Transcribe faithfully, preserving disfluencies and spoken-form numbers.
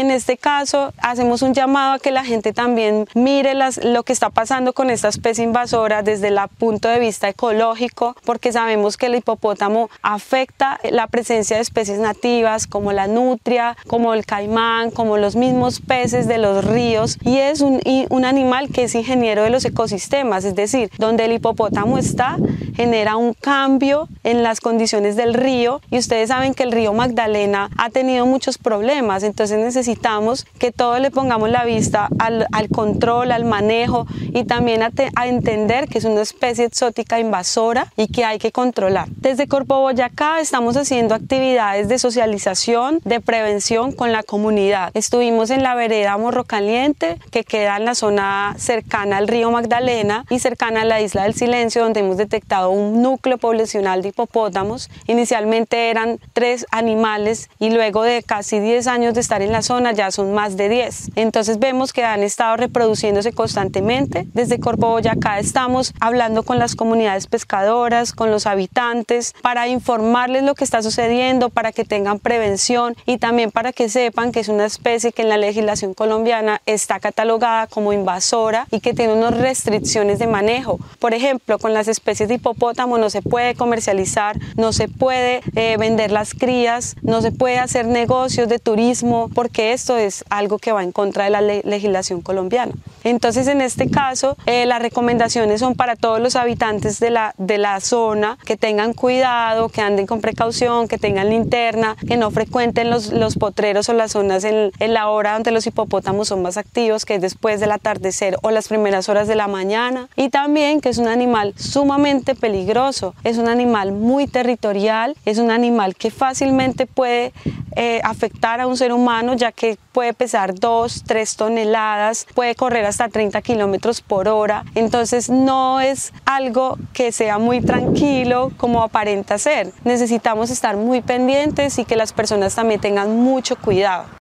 en este caso hacemos un llamado a que la gente también mire las, lo que está pasando con esta especie invasora desde el punto de vista ecológico, porque sabemos que el hipopótamo afecta la presencia de especies nativas como la nutria, como el caimán, como los mismos peces de los ríos, y es un, un animal que es ingeniero de los ecosistemas, es decir, donde el hipopótamo está, genera un cambio en las condiciones del río, y ustedes saben que el río Magdalena ha tenido muchos problemas, entonces necesitamos que todos le pongamos la vista al, al control, al manejo, y también a, te, a entender que es una especie exótica invasora y que hay que controlar. Desde Corpo Boyacá estamos haciendo actividades de socialización, de prevención con la comunidad. Estuvimos en la vereda Morro Caliente, que queda en la zona cercana al río Magdalena y cercana a la Isla del Silencio, donde hemos detectado un núcleo poblacional de hipopótamos. Inicialmente eran tres animales y luego de casi diez años de estar en la zona ya son más de diez. Entonces vemos que han estado reproduciéndose constantemente. Desde Corpo Boyacá estamos hablando con las comunidades pescadoras, con los habitantes, para informarles lo que está sucediendo, para que tengan prevención y también para que sepan que es una especie que en la legislación colombiana está catalogada como invasora y que tiene unas restricciones de manejo. Por ejemplo, con las especies de hipopótamo no se puede comercializar, no se puede eh, vender las crías, no se puede hacer negocios de turismo, porque esto es algo que va en contra de la le legislación colombiana. Entonces, en este caso, eh, las recomendaciones son para todos los habitantes de la, de la zona, que tengan cuidado, que anden con precaución, que tengan linterna, que no frecuenten los, los potreros o las zonas en, en la hora donde los hipopótamos son más activos, que es después del atardecer o las primeras horas de la mañana. Y también que es un animal sumamente peligroso, es un animal muy territorial, es un animal que fácilmente puede eh, afectar a un ser humano, ya que puede pesar dos, tres toneladas, puede correr hasta treinta kilómetros por hora, entonces no es algo que sea muy tranquilo como aparenta ser. Necesitamos estar muy pendientes y que las personas también tengan mucho cuidado.